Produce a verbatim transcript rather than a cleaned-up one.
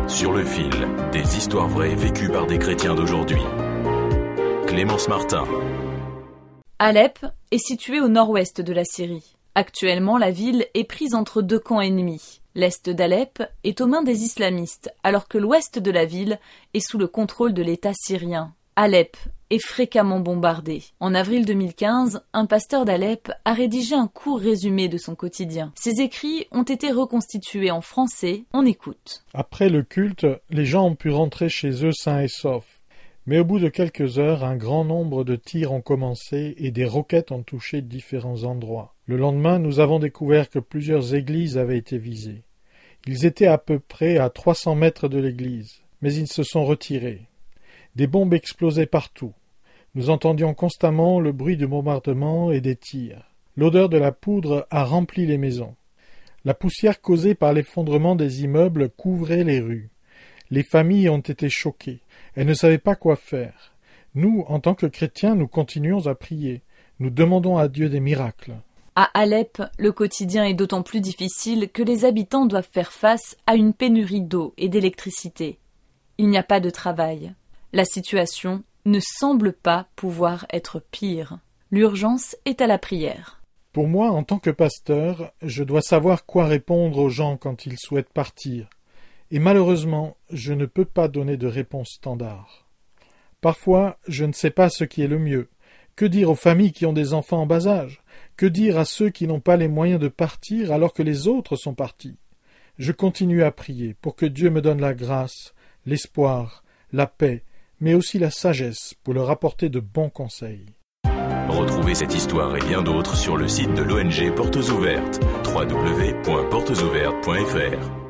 Sur le fil, des histoires vraies vécues par des chrétiens d'aujourd'hui. Clémence Martin. Alep est située au nord-ouest de la Syrie. Actuellement, la ville est prise entre deux camps ennemis. L'est d'Alep est aux mains des islamistes, alors que l'ouest de la ville est sous le contrôle de l'État syrien. Alep est fréquemment bombardée. En avril deux mille quinze, un pasteur d'Alep a rédigé un court résumé de son quotidien. Ses écrits ont été reconstitués en français. On écoute. Après le culte, les gens ont pu rentrer chez eux sains et saufs. Mais au bout de quelques heures, un grand nombre de tirs ont commencé et des roquettes ont touché différents endroits. Le lendemain, nous avons découvert que plusieurs églises avaient été visées. Ils étaient à peu près à trois cents mètres de l'église, mais ils se sont retirés. Des bombes explosaient partout. Nous entendions constamment le bruit du bombardement et des tirs. L'odeur de la poudre a rempli les maisons. La poussière causée par l'effondrement des immeubles couvrait les rues. Les familles ont été choquées. Elles ne savaient pas quoi faire. Nous, en tant que chrétiens, nous continuons à prier. Nous demandons à Dieu des miracles. À Alep, le quotidien est d'autant plus difficile que les habitants doivent faire face à une pénurie d'eau et d'électricité. Il n'y a pas de travail. La situation ne semble pas pouvoir être pire. L'urgence est à la prière. Pour moi, en tant que pasteur, je dois savoir quoi répondre aux gens quand ils souhaitent partir. Et malheureusement, je ne peux pas donner de réponse standard. Parfois, je ne sais pas ce qui est le mieux. Que dire aux familles qui ont des enfants en bas âge? Que dire à ceux qui n'ont pas les moyens de partir alors que les autres sont partis? Je continue à prier pour que Dieu me donne la grâce, l'espoir, la paix, mais aussi la sagesse pour leur apporter de bons conseils. Retrouvez cette histoire et bien d'autres sur le site de l'O N G Portes Ouvertes, w w w point portes ouvertes point f r.